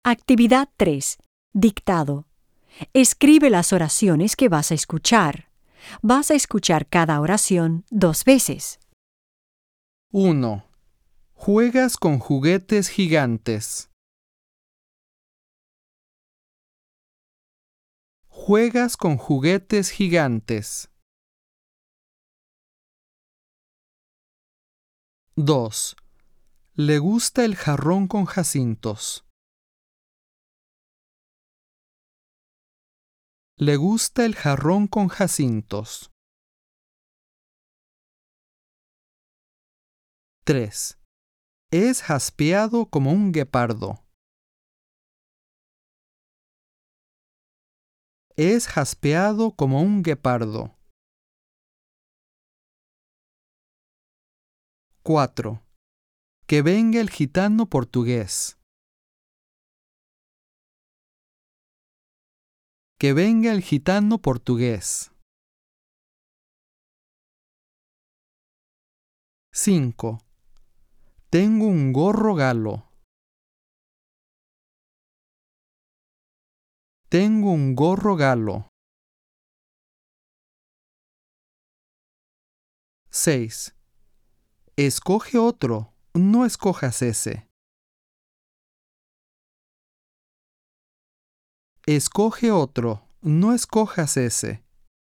Actividad 3. Dictado. Escribe las oraciones que vas a escuchar. Vas a escuchar cada oración 2 veces. 1. Juegas con juguetes gigantes. Juegas con juguetes gigantes. 2. Le gusta el jarrón con jacintos. Le gusta el jarrón con jacintos. 3. Es jaspeado como un guepardo. Es jaspeado como un guepardo. 4. Que venga el gitano portugués. Que venga el gitano portugués. 5. Tengo un gorro galo. Tengo un gorro galo. 6. Escoge otro, no escojas ese. Escoge otro, no escojas ese.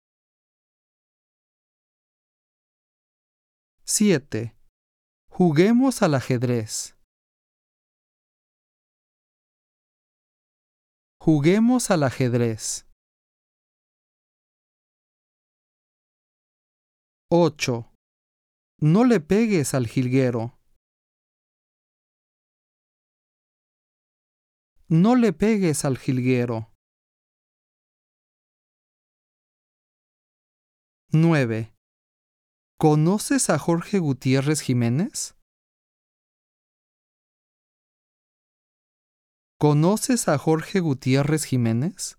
7. Juguemos al ajedrez. Juguemos al ajedrez. 8. No le pegues al jilguero. No le pegues al jilguero. 9. ¿Conoces a Jorge Gutiérrez Jiménez? ¿Conoces a Jorge Gutiérrez Jiménez?